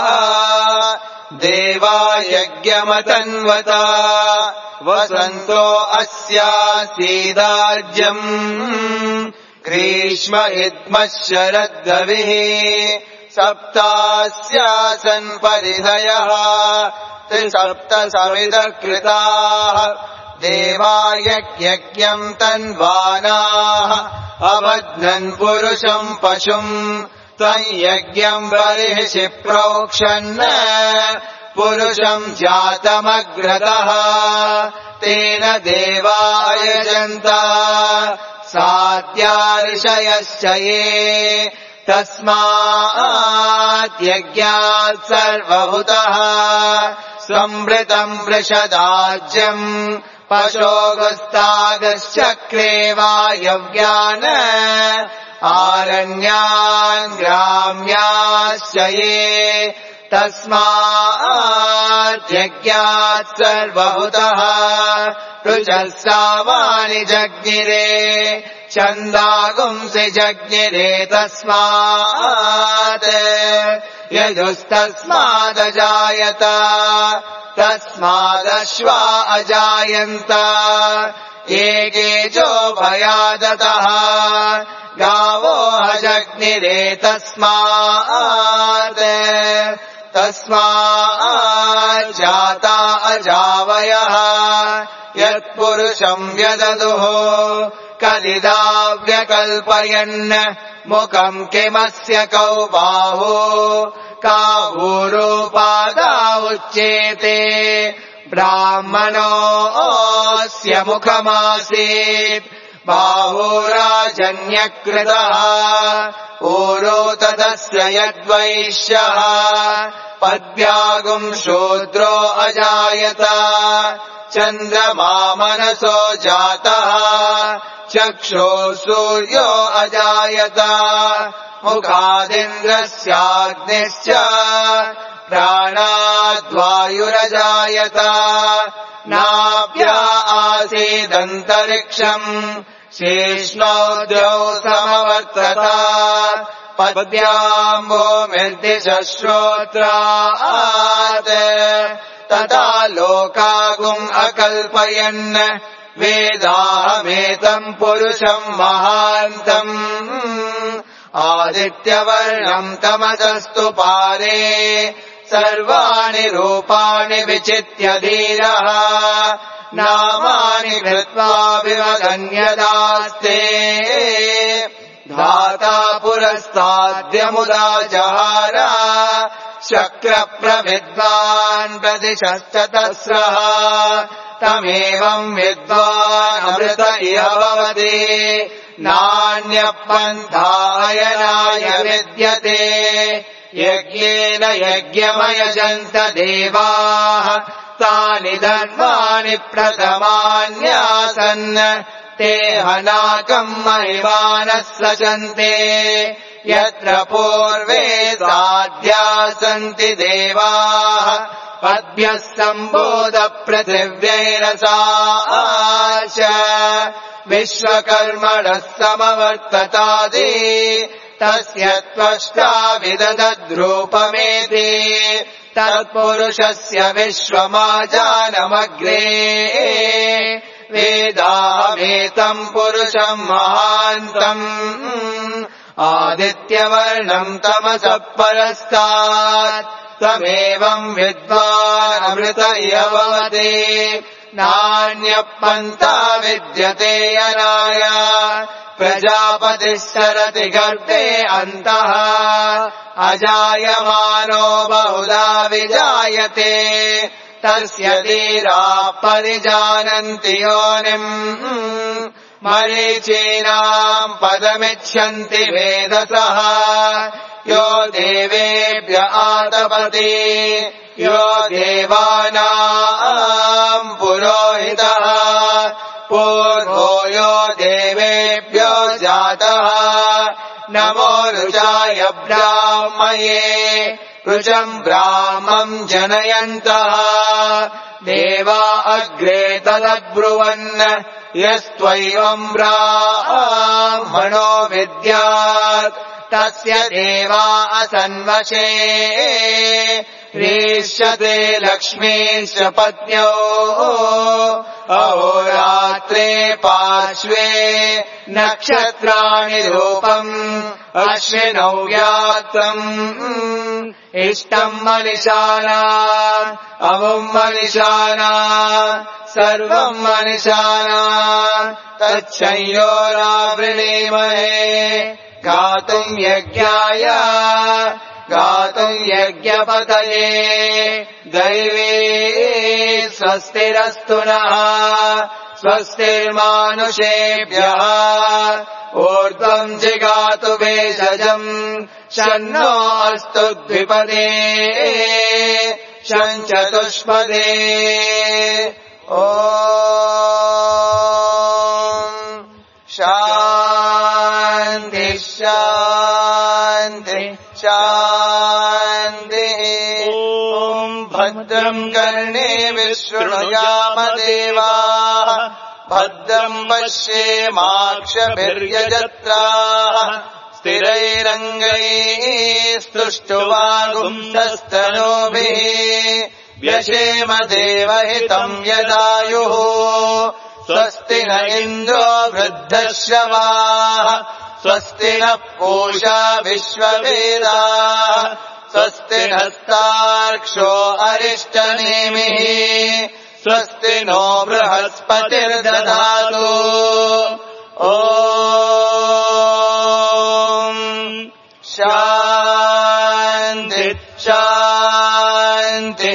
देवा यज्ञमतन्वत वसन्तो अस्यासीदाज्यम् ग्रीष्म इद्मः शरद्रविः सप्तास्यासन् परिधयः त्रिसप्त समिधः कृताः देवा यज्ञम् तन्वानाः अबध्नन् पुरुषम् पशुम् तयज्ञम् बर्हिषि प्रोक्षन् पुरुषम् जातमग्रतः तेन देवायजन्त सात्या ऋषयश्च ये तस्मात् यज्ञात् सर्वभूतः संवृतम् वृषदाज्यम् पशोगस्तागश्चक्रे वायव्यान् आरण्यान् ग्राम्याश्च ये तस्मात् यज्ञात् सर्वभूतः ऋचः सामानि जज्ञिरे छन्दागुंसि जज्ञिरे तस्मात् यजुस्तस्मादजायत तस्मादश्वा अजायन्त एकेजो भयादतः गावो अजग्निरेतस्मात् तस्माज्जाता अजावयः यत्पुरुषम् व्यददुः कदिदाव्यकल्पयन् मुखम् किमस्य कौ बाहु कावूरोपादा उच्येते ब्राह्मणोऽस्य मुखमासीत् बाहुराजन्यकृतः ऊरो तदस्य यद्वैश्यः पद्भ्यागुम् शूद्रो अजायत चन्द्रमा मनसो जातः चक्षुः सूर्यो अजायत मुखादिन्द्रस्याग्निश्च प्राणाद्वायुरजायत नाभ्या आसीदन्तरिक्षम् शेष्णोद्यौ समवर्तत पद्भ्याम्भूमिर्दिशश्रोत्रात् तथा लोकागुम् अकल्पयन् वेदाहमेतम् पुरुषम् महान्तम् आदित्यवर्णम् तमसस्तु पारे सर्वाणि रूपाणि विचित्य धीरः नामानि कृत्वा विवदन्यदास्ते धाता पुरस्ताद्यमुदा जहार शक्रप्रविद्वान् प्रदिशश्चतस्रः तमेवम् विद्वान् अमृत इह भवति नान्यपन्थायनाय विद्यते यज्ञेन यज्ञमयजन्त देवाः तानि धर्माणि प्रथमान्यासन् ते हनाकम् महिमानः सचन्ते यत्र पूर्वे साध्या सन्ति देवाः पद्भ्यः सम्बोध पृथिव्यैरसा च विश्वकर्मणः समवर्ततादि तस्य त्वष्टा विदधद्रूपमेति तत्पुरुषस्य विश्वमाजानमग्रे वेदाहमेतम् पुरुषम् महान्तम् आदित्यवर्णम् तमसः परस्तात् तमेवम् विद्वान् अमृत इह भवति नान्यपन्था विद्यते यनाय प्रजापतिः सरति गर्भे अन्तः अजायमानो बहुधा विजायते तस्य धीराः परिजानन्ति योनिम् मरीचीनाम् पदमिच्छन्ति वेदसः यो देवेभ्य आतपति यो देवानाम् पुरोहितः पूर्वो यो देवेभ्यो जातः नमो रुचाय ब्राह्मये रुचम् ब्राह्मम् जनयन्तः देवा अग्रे तदब्रुवन् यस्त्वैवम् ब्राह्मणो विद्यात् तस्य देवा असन्वशे रीष्यते लक्ष्मीश्च पत्न्यो अहोरात्रे पार्श्वे नक्षत्राणि रूपम् अश्विनौ व्यात्तम् इष्टम् मनिषाना अमुम् मनिषाना सर्वम् मनिषाना तच्छयोरावृणीमहे गातुम् यज्ञाय गातुम् यज्ञपतये दैवे स्वस्तिरस्तु नः स्वस्तिर्मानुषेभ्यः ऊर्ध्वम् जिगातु भेषजम् शन्नो अस्तु द्विपदे शञ्चतुष्पदे ॐ शान्ति शान्ति शान्तिः ॐ भद्रम् कर्णेभिः शृणुयाम देवाः भद्रम् पश्येमाक्षभिर्यजत्राः स्थिरैरङ्गैः स्तुष्टुवागुंसस्तनूभिः व्यशेम देवहितम् यदायुः स्वस्ति न इन्द्रो वृद्धश्रवाः स्वस्ति नः पूषा विश्ववेदाः स्वस्ति नस्तार्क्ष्यो अरिष्टनेमिः स्वस्ति नो बृहस्पतिर्दधातु ॐ शान्ति शान्ति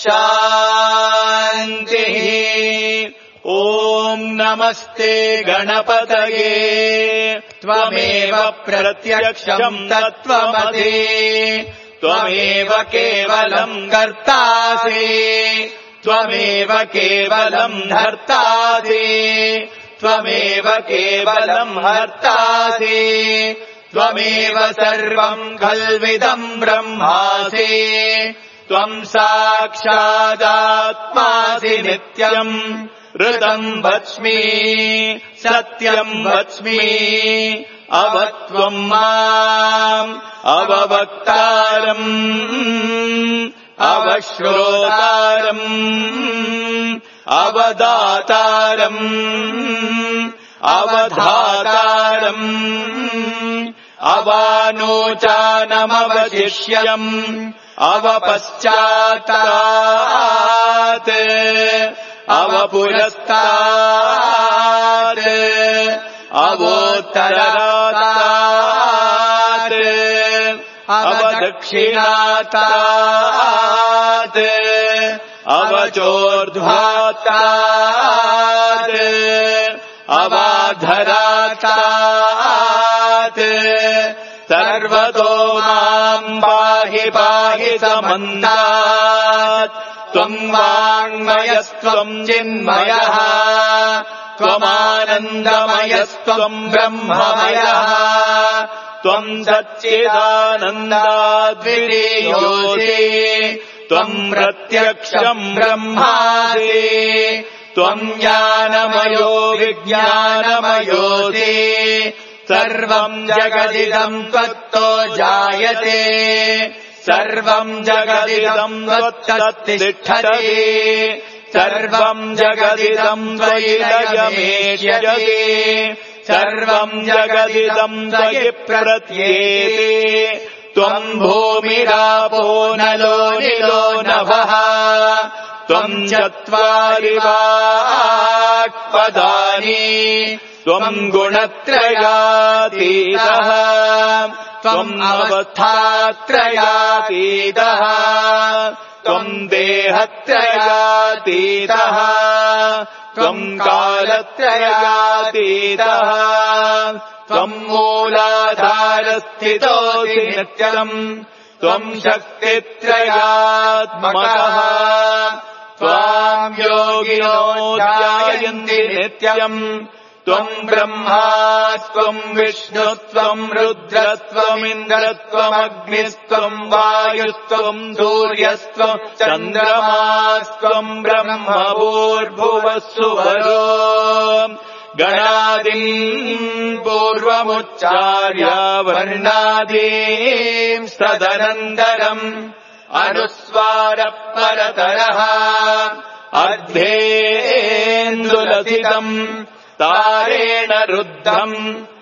शान्तिः ॐ नमस्ते गणपतये त्वमेव प्रत्यक्षम् तत्त्वमसि त्वमेव केवलम् कर्तासि त्वमेव केवलम् धर्तासि त्वमेव केवलम् हर्तासि त्वमेव सर्वम् खल्विदम् ब्रह्मासि त्वम् साक्षादात्मासि नित्यम् ऋतम् वच्मि सत्यम् वच्मि अवत्वम् माम् अववक्तारम् अवश्रोतारम् अवदातारम् अवधातारम् अवानोचानमवशिष्यम् अवपश्चात्तात् अवपुरस्तात् अवोत्तरात् अवदक्षिणातात् अवचोर्ध्वातात् अवाधरातात् सर्वतो माम् पाहि पाहि समन्तात् त्वम् वाङ्मयस्त्वम् चिन्मयः त्वमानन्दमयस्त्वम् ब्रह्ममयः त्वम् सच्चिदानन्दाद्वितीयोऽसि त्वम् प्रत्यक्षम् ब्रह्मासि त्वम् ज्ञानमयो विज्ञानमयोऽसि सर्वम् जगदिदम् त्वत्तो जायते सर्वम् जगदिदम् त्वत्तिष्ठति सर्वम् जगदिदम् त्वयि लयमेष्यति सर्वम् जगदिदम् त्वयि प्रत्येते त्वम् भूमिरापो नलो निलो नभः त्वम् चत्वारि वाक्पदानि त्वम् गुणत्रयातीतः त्वम् अवस्थात्रयातीतः त्वम् देहत्रयातीतः त्वम् कालत्रयातीतः त्वम् मूलाधारस्थितोऽसि नित्यम् त्वम् शक्तित्रयात्मकः त्वाम् योगिनो ध्यायन्ति नित्यम् त्वम् ब्रह्मा त्वम् विष्णुत्वम् रुद्रत्वमिन्द्रत्वमग्निस्त्वम् वायुस्त्वम् सूर्यस्त्वम् चन्द्रमास्त्वम् ब्रह्म भूर्भुवस्सुवरो गणादीन् पूर्वमुच्चार्य वर्णादीन् तदनन्तरम् अनुस्वारः परतरः अर्धेन्दुलसितम् तारेण रुद्धम्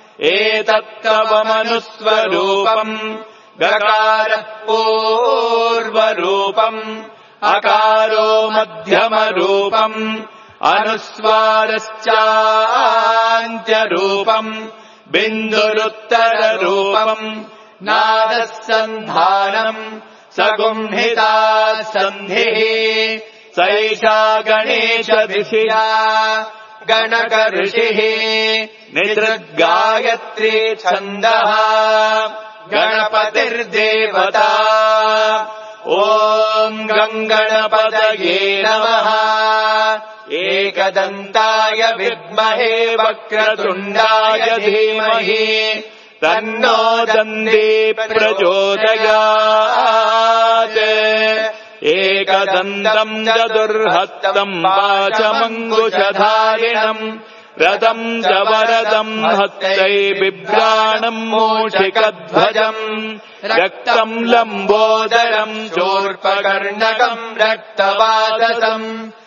एतत्तवमनुस्वरूपम् गकारः पूर्वरूपम् अकारो मध्यमरूपम् अनुस्वारश्चान्त्यरूपम् बिन्दुरुत्तररूपम् नादः सन्धानम् सगुंहिता सन्धिः सैषा गणेशभिषिया गणक ऋषिः निसृद्गायत्री छन्दः गणपतिर्देवता ॐ गङ्गणपतये नमः एकदन्ताय विद्महे वक्रतुण्डाय धीमहि तन्नो दन्ती प्रचोदयात् एकदन्तम् चतुर्हस्तम् वाचमङ्कुशधारिणम् रथम् च वरदम् हस्तै बिभ्राणम् मूषिकध्वजम् रक्तम् लम्बोदरम् चोर्पकर्णकम् रक्तवाससम्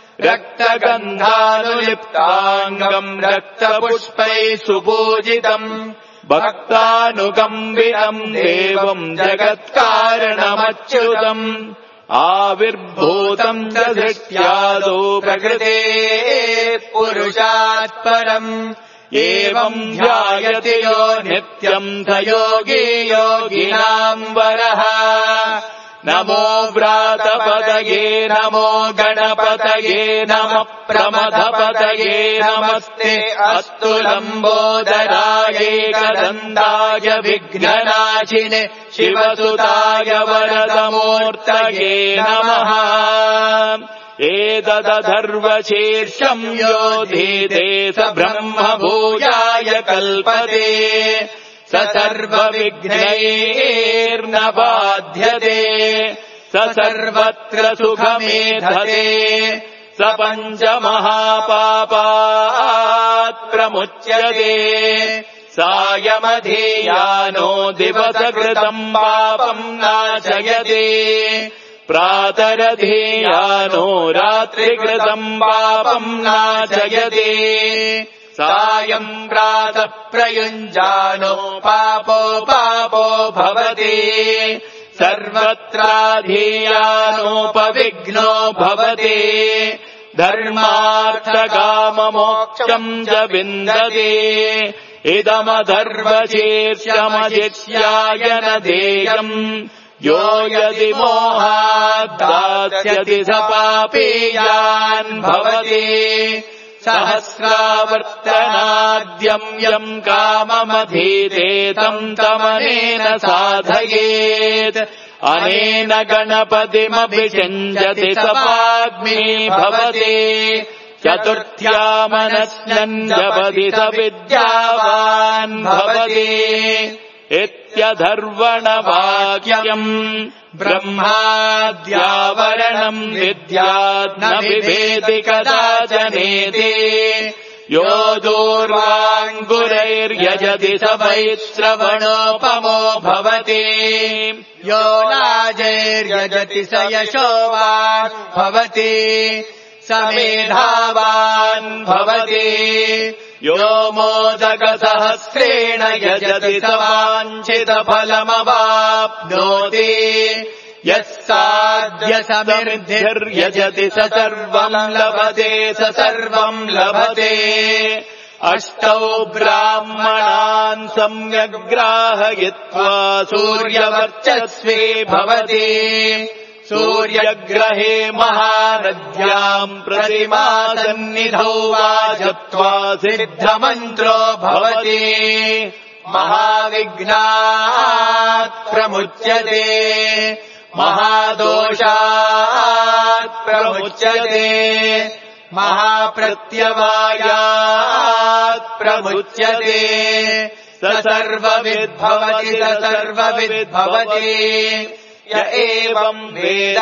रक्तगन्धानुलिप्ताङ्गम् रक्तपुष्पैः सुपूजितम् भक्तानुकम्बितम् देवम् जगत्कारणमच्युतम् आविर्भूतम् च सृष्ट्यादौ प्रकृते पुरुषात् परम् एवम् ध्यायति यो नित्यम् स योगी योगिनाम् वरः नमो व्रातपतये नमो गणपतये नमः प्रमथपतये नमस्ते अस्तु लम्बोदराय एकदन्ताय विघ्ननाशिने शिवसुताय वरदमूर्तये नमः एतदथर्वशीर्षम् यो धीते स ब्रह्म भूयाय कल्पते स सर्वविघ्नैर्न बाध्यते स सर्वत्र सुखमेधते स पञ्चमहापापात् प्रमुच्यते सायमधीयानो दिवसकृतम् पापम् नाशयते प्रातरधीयानो रात्रिकृतम् पापम् नाशयते सायम् प्रातः प्रयुञ्जानो पापो भवति सर्वत्राधीयानोपविघ्नो भवति धर्मार्थकाममोक्षम् च विन्दते इदमधर्वशीर्षमजिष्याय न देयम् यो यदि मोहाद्दास्यति स पापीयान् भवति सहस्रावर्तनाद्यम् यम् काममधीते तम् तमनेन साधयेत् अनेन गणपतिमभिषिञ्जति स पाग्मी भवति चतुर्थ्यामनस्यन् जपति स विद्यावान् भवति इत्यधर्वणवाक्यम् ब्रह्माद्यावरणम् विद्यात् न बिभेति कदाचनेति यो दूर्वाङ्गुरैर्यजति स वैश्रवणोपमो भवति यो लाजैर्यजति स यशोवान् भवति स मेधावान् भवति यो मोदकसहस्रेण यजति स वाञ्छितफलमवाप्नोति यः साध्य समृद्धिर्यजति स सर्वम् लभते स सर्वम् लभते अष्टौ ब्राह्मणान् सम्यग्राहयित्वा सूर्यवर्चस्वी भवति सूर्यग्रहे महानद्याम् प्रतिमासन्निधौ वाजत्वा सिद्धमन्त्रो भवति महाविघ्नात् प्रमुच्यते महादोषात् प्रमुच्यते महाप्रत्यवायात् प्रमुच्यते स सर्वविद्भवति स सर्वविद्भवति य एवम् वेद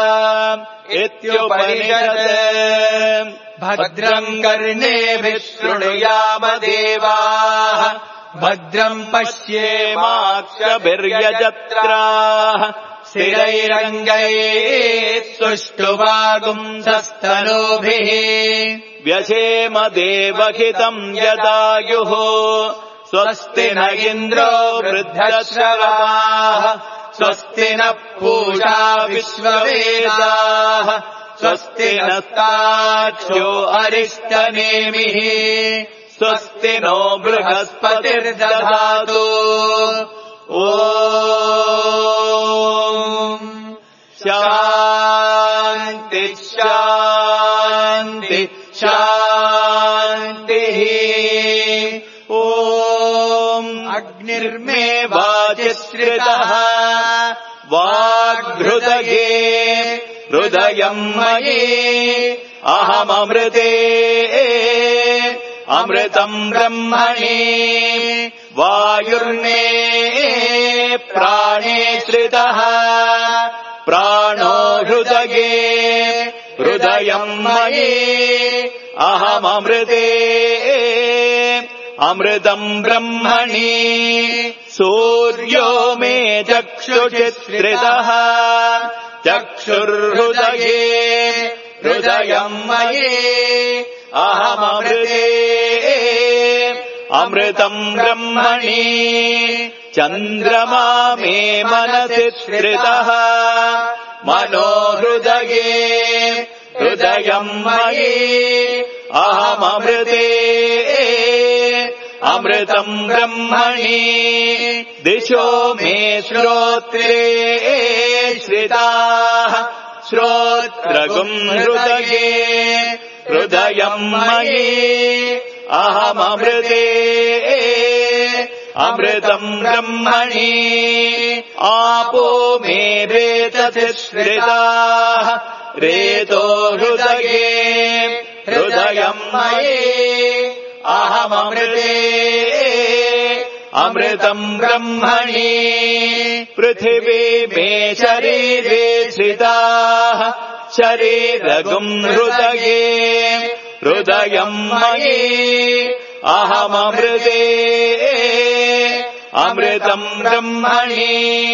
इत्युपनिषत् भद्रम् कर्णेभिः शृणुयाम देवाः भद्रम् पश्येमाक्षभिर्यजत्राः स्थिरैरङ्गैः सुष्ठुवागुंसस्तनूभिः व्यशेम देवहितम् यदायुः स्वस्ति न इन्द्रो वृद्धश्रवाः स्वस्ति नः पूषा विश्ववेदाः स्वस्ति नस्ताक्ष्यो अरिष्टनेमिः स्वस्ति नो बृहस्पतिर्दधातु ॐ शान्ति शान्ति शान्तिः ॐ अग्निर्मे वाजिश्रितः वाग्हृदये हृदयम् मयि अहममृते अमृतम् ब्रह्मणि वायुर्मे प्राणे श्रितः प्राणो हृदये हृदयम् मयि अहममृते अमृतम् ब्रह्मणि सूर्यो मे चक्षुषिश्रितः चक्षुर्हृदये हृदयम् मयि अहममृते अमृतम् ब्रह्मणि चन्द्रमा मे मनसि स्थितः मनो हृदये हृदयम् मयि अहममृते अमृतम् ब्रह्मणि दिशो मे श्रोत्रे श्रिताः श्रोत्रगुम् हृदये हृदयम् मयि अहममृते अमृतम् ब्रह्मणि आपो मे रेतसि श्रिताः रेतो हृदये हृदयम् मयि अहममृते अमृतम् ब्रह्मणि पृथिवी मे शरीरे श्रिताः शरीरगुम् हृदये हृदयम् मयि अहममृते अमृतम् ब्रह्मणि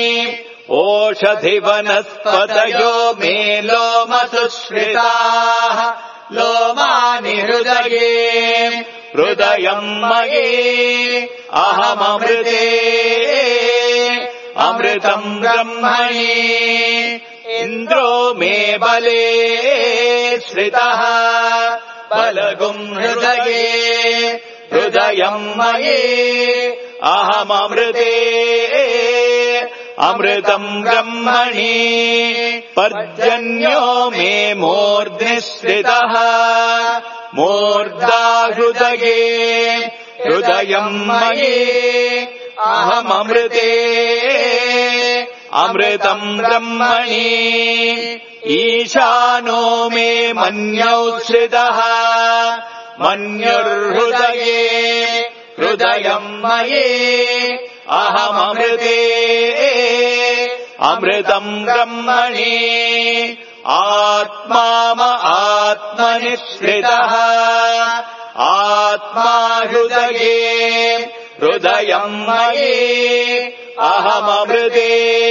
ओषधिवनस्पतयो मे लोमसुश्रिताः लोमानि हृदये हृदयम् मयि अहममृते अमृतम् ब्रह्मणि इन्द्रो मे बले श्रितः बलगुम् हृदये हृदयम् मयि अहममृते अमृतम् ब्रह्मणि पर्जन्यो मे मूर्ध्नि श्रितः मूर्धा हृदये हृदयम् मयि अहममृते अमृतम् ब्रह्मणि ईशानो मे मन्यौ श्रितः मन्युर्हृदये हृदयम् मयि अहममृते अमृतम् ब्रह्मणि आत्मनि श्रितः आत्मा हृदये हृदयम् मयि अहममृते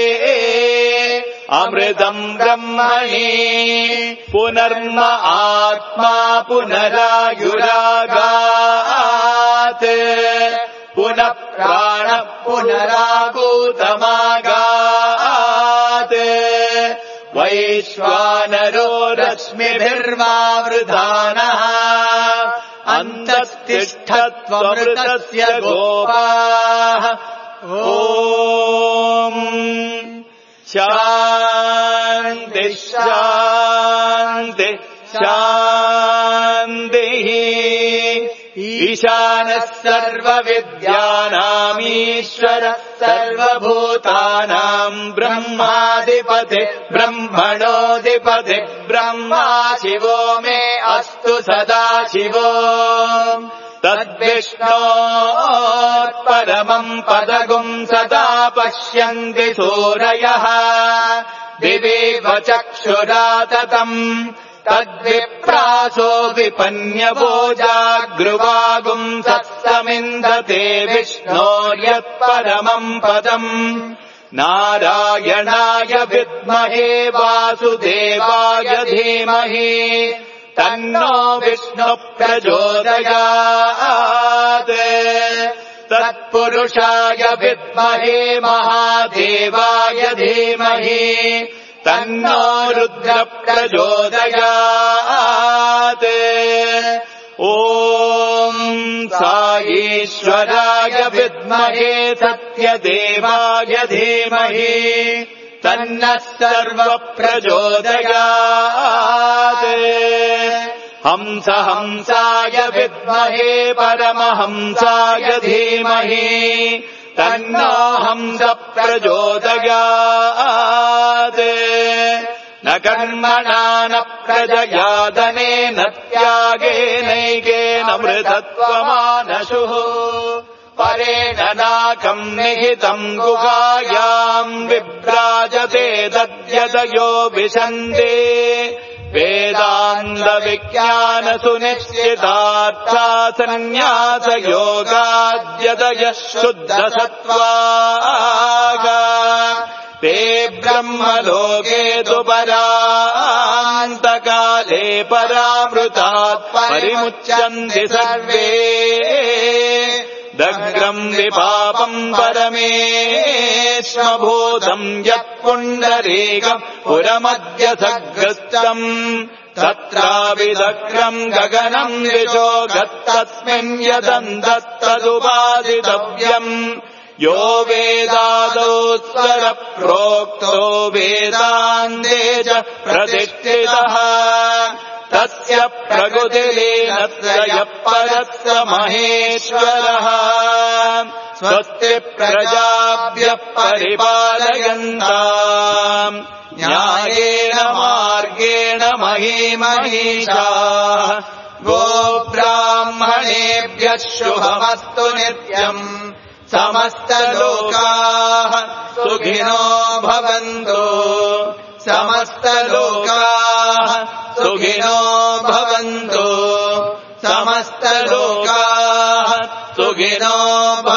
अमृतम् ब्रह्मणि पुनर्म आत्मा पुनरायुरागात् पुनः प्राणः पुनरागूतमागात् वैश्वानरो रश्मिभिर्मावृधानः अन्तस्तिष्ठत्वमृतस्य गोपाः ॐ शान्ति शान्ति शान्तिः ईशानः सर्वविद्यानामीश्वरः सर्वभूतानाम् ब्रह्माधिपति ब्रह्मणोऽधिपति ब्रह्मा शिवो मे अस्तु सदा शिवो तद्विष्णोत्परमम् पदगुम् सदा पश्यन्ति सूरयः दिवीव चक्षुरा ततम् तद्विप्रासो विपन्यवो जागृवागुम् सत्समिन्दते विष्णोर्यत्परमम् पदम् नारायणाय विद्महे वासुदेवाय धीमहि तन्नो विष्णुः प्रचोदयात् तत्पुरुषाय विद्महे महादेवाय धीमहि तन्नो रुद्रः प्रचोदयात् ॐ साईश्वराय विद्महे सत्यदेवाय धीमहि तन्नः सर्वः प्रचोदयात् हंसाय विद्महे परमहंसाय धीमहि तन्नो हंसः प्रचोदयात् न कर्मणा न प्रजया धनेन त्यागेनैकेन मृतत्वमानशुः परेण नाकम् निहितम् गुहायाम् विभ्राजते दद्यतयो विशन्ते वेदान्तविज्ञानसुनिश्चितार्थासन्न्यासयोगाद्यतयः शुद्धसत्त्वाः ते ब्रह्मलोके तु परान्तकाले परामृतात् परिमुच्यन्ति सर्वे दग्रम् विपापम् परमेश्वभूतम् यत्पुण्डरीकम् पुरमद्य सग्रस्तम् तत्राविदग्रम् गगनम् विशोगत्तस्मिन् यदन्तस्तदुपादितव्यम् यो वेदादौ स्वरप्रोक्तो वेदान्ते च प्रतिष्ठितः तस्य प्रकृतिलीनस्य यः परस्य महेश्वरः स्वस्ति प्रजाभ्यः परिपालयन्ताम् न्यायेन मार्गेण महीमहीषाः गोब्राह्मणेभ्यः शुभमस्तु नित्यम् समस्तलोकाः सुखिनो भवन्तु समस्तलोकाः सुखिनो भवन्तु समस्तलोकाः सुखिनो भवन्तु।